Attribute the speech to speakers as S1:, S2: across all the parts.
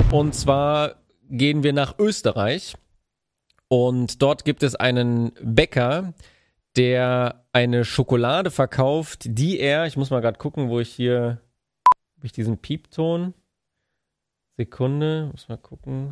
S1: Und zwar gehen wir nach Österreich und dort gibt es einen Bäcker, der eine Schokolade verkauft, die ich muss mal gerade gucken, wo ich diesen Piepton, Sekunde, muss mal gucken,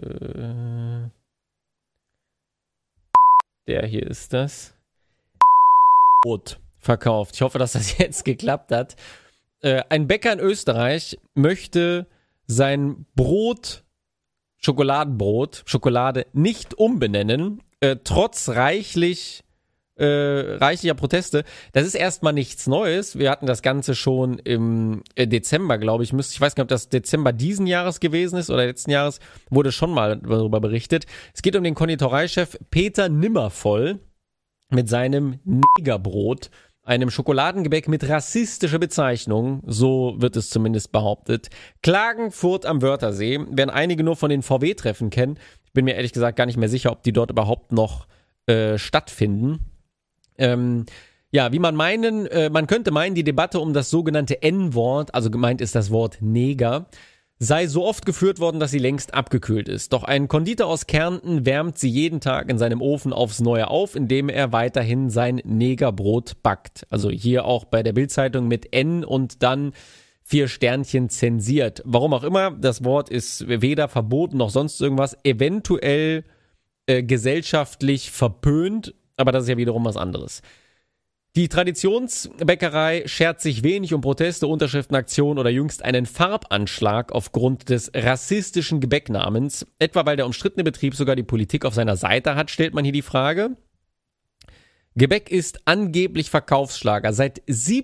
S1: der hier ist das, Brot verkauft. Ich hoffe, dass das jetzt geklappt hat. Ein Bäcker in Österreich möchte sein Brot, Schokolade nicht umbenennen, trotz reichlicher Proteste. Das ist erstmal nichts Neues. Wir hatten das Ganze schon im Dezember, glaube ich. Ich weiß gar nicht, ob das Dezember diesen Jahres gewesen ist oder letzten Jahres, wurde schon mal darüber berichtet. Es geht um den Konditoreichef Peter Nimmervoll mit seinem Negerbrot, einem Schokoladengebäck mit rassistischer Bezeichnung, so wird es zumindest behauptet. Klagenfurt am Wörthersee, werden einige nur von den VW-Treffen kennen. Ich bin mir ehrlich gesagt gar nicht mehr sicher, ob die dort überhaupt noch stattfinden. Wie man könnte meinen, die Debatte um das sogenannte N-Wort, also gemeint ist das Wort Neger, sei so oft geführt worden, dass sie längst abgekühlt ist. Doch ein Konditor aus Kärnten wärmt sie jeden Tag in seinem Ofen aufs Neue auf, indem er weiterhin sein Negerbrot backt. Also hier auch bei der Bild-Zeitung mit N und dann 4 Sternchen zensiert. Warum auch immer, das Wort ist weder verboten noch sonst irgendwas, eventuell gesellschaftlich verpönt, aber das ist ja wiederum was anderes. Die Traditionsbäckerei schert sich wenig um Proteste, Unterschriftenaktionen oder jüngst einen Farbanschlag aufgrund des rassistischen Gebäcknamens. Etwa weil der umstrittene Betrieb sogar die Politik auf seiner Seite hat, stellt man hier die Frage. Gebäck ist angeblich Verkaufsschlager seit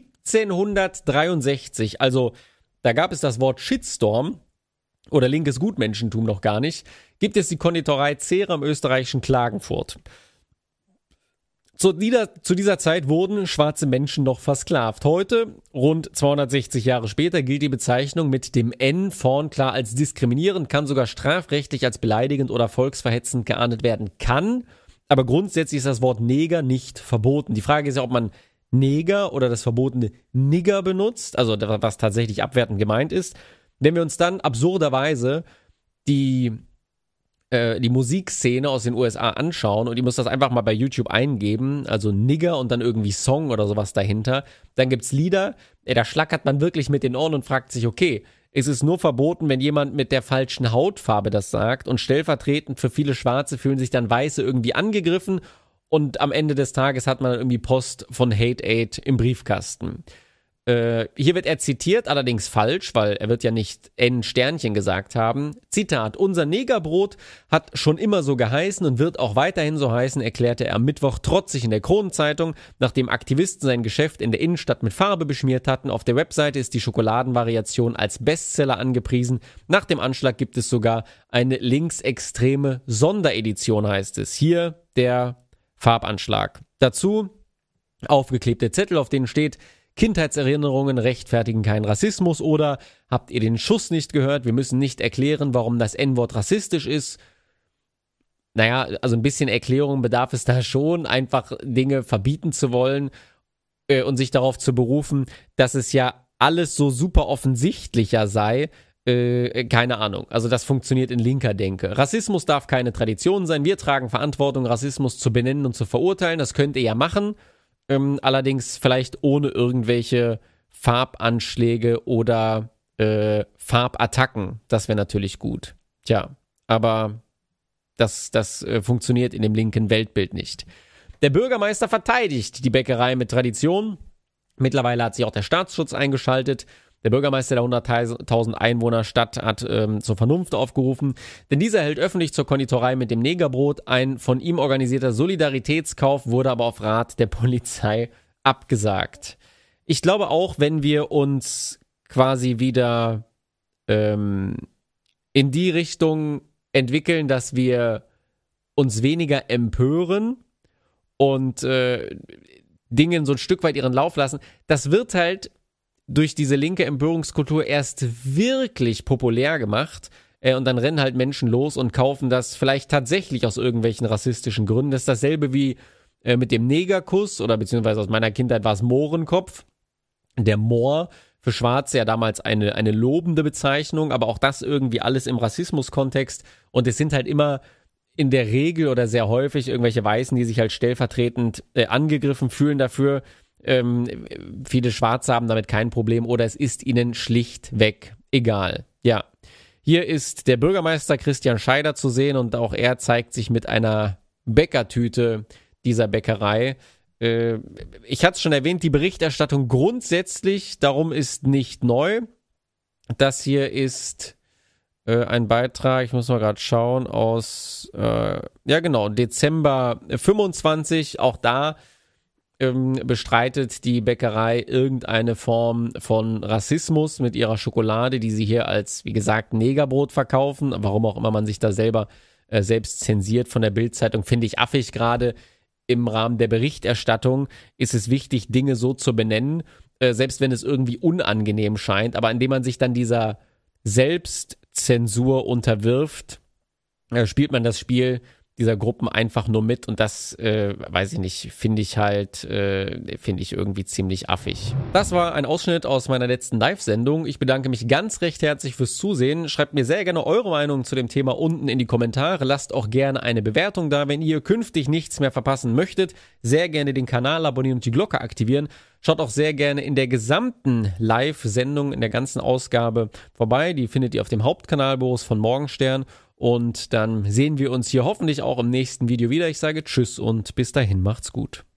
S1: 1763. Also da gab es das Wort Shitstorm oder linkes Gutmenschentum noch gar nicht. Gibt es die Konditorei Zehrer im österreichischen Klagenfurt. Zu dieser Zeit wurden schwarze Menschen noch versklavt. Heute, rund 260 Jahre später, gilt die Bezeichnung mit dem N vorn klar als diskriminierend, kann sogar strafrechtlich als beleidigend oder volksverhetzend geahndet werden kann. Aber grundsätzlich ist das Wort Neger nicht verboten. Die Frage ist ja, ob man Neger oder das verbotene Nigger benutzt, also was tatsächlich abwertend gemeint ist. Wenn wir uns dann absurderweise die Musikszene aus den USA anschauen und ihr müsst das einfach mal bei YouTube eingeben, also Nigger und dann irgendwie Song oder sowas dahinter, dann gibt's Lieder, da schlackert man wirklich mit den Ohren und fragt sich, okay, ist es nur verboten, wenn jemand mit der falschen Hautfarbe das sagt und stellvertretend für viele Schwarze fühlen sich dann Weiße irgendwie angegriffen und am Ende des Tages hat man dann irgendwie Post von Hate Aid im Briefkasten. Hier wird er zitiert, allerdings falsch, weil er wird ja nicht N-Sternchen gesagt haben. Zitat, unser Negerbrot hat schon immer so geheißen und wird auch weiterhin so heißen, erklärte er am Mittwoch trotzig in der Kronenzeitung, nachdem Aktivisten sein Geschäft in der Innenstadt mit Farbe beschmiert hatten. Auf der Webseite ist die Schokoladenvariation als Bestseller angepriesen. Nach dem Anschlag gibt es sogar eine linksextreme Sonderedition, heißt es. Hier der Farbanschlag. Dazu aufgeklebte Zettel, auf denen steht: Kindheitserinnerungen rechtfertigen keinen Rassismus oder habt ihr den Schuss nicht gehört? Wir müssen nicht erklären, warum das N-Wort rassistisch ist. Naja, also ein bisschen Erklärung bedarf es da schon, einfach Dinge verbieten zu wollen und sich darauf zu berufen, dass es ja alles so super offensichtlicher sei. Keine Ahnung. Also das funktioniert in linker Denke. Rassismus darf keine Tradition sein. Wir tragen Verantwortung, Rassismus zu benennen und zu verurteilen. Das könnt ihr ja machen. Allerdings vielleicht ohne irgendwelche Farbanschläge oder Farbattacken. Das wäre natürlich gut. Tja, aber das funktioniert in dem linken Weltbild nicht. Der Bürgermeister verteidigt die Bäckerei mit Tradition. Mittlerweile hat sich auch der Staatsschutz eingeschaltet. Der Bürgermeister der 100.000 Einwohnerstadt hat zur Vernunft aufgerufen, denn dieser hält öffentlich zur Konditorei mit dem Negerbrot. Ein von ihm organisierter Solidaritätskauf wurde aber auf Rat der Polizei abgesagt. Ich glaube auch, wenn wir uns quasi wieder in die Richtung entwickeln, dass wir uns weniger empören und Dingen so ein Stück weit ihren Lauf lassen, das wird halt durch diese linke Empörungskultur erst wirklich populär gemacht und dann rennen halt Menschen los und kaufen das vielleicht tatsächlich aus irgendwelchen rassistischen Gründen. Das ist dasselbe wie mit dem Negerkuss oder beziehungsweise aus meiner Kindheit war es Mohrenkopf. Der Moor für Schwarze ja damals eine lobende Bezeichnung, aber auch das irgendwie alles im Rassismus-Kontext. Und es sind halt immer in der Regel oder sehr häufig irgendwelche Weißen, die sich halt stellvertretend angegriffen fühlen dafür. Viele Schwarze haben damit kein Problem oder es ist ihnen schlichtweg egal. Ja, hier ist der Bürgermeister Christian Scheider zu sehen und auch er zeigt sich mit einer Bäckertüte dieser Bäckerei. Ich hatte es schon erwähnt, die Berichterstattung grundsätzlich, darum ist nicht neu. Das hier ist ein Beitrag, ich muss mal gerade schauen, aus, Dezember 25, auch da bestreitet die Bäckerei irgendeine Form von Rassismus mit ihrer Schokolade, die sie hier als, wie gesagt, Negerbrot verkaufen. Warum auch immer man sich da selber selbst zensiert von der Bild-Zeitung, finde ich affig. Gerade im Rahmen der Berichterstattung ist es wichtig, Dinge so zu benennen, selbst wenn es irgendwie unangenehm scheint. Aber indem man sich dann dieser Selbstzensur unterwirft, spielt man das Spiel dieser Gruppen einfach nur mit und das, weiß ich nicht, finde ich irgendwie ziemlich affig. Das war ein Ausschnitt aus meiner letzten Live-Sendung. Ich bedanke mich ganz recht herzlich fürs Zusehen. Schreibt mir sehr gerne eure Meinung zu dem Thema unten in die Kommentare. Lasst auch gerne eine Bewertung da, wenn ihr künftig nichts mehr verpassen möchtet. Sehr gerne den Kanal abonnieren und die Glocke aktivieren. Schaut auch sehr gerne in der gesamten Live-Sendung, in der ganzen Ausgabe vorbei. Die findet ihr auf dem Hauptkanal Boris von Morgenstern. Und dann sehen wir uns hier hoffentlich auch im nächsten Video wieder. Ich sage Tschüss und bis dahin macht's gut.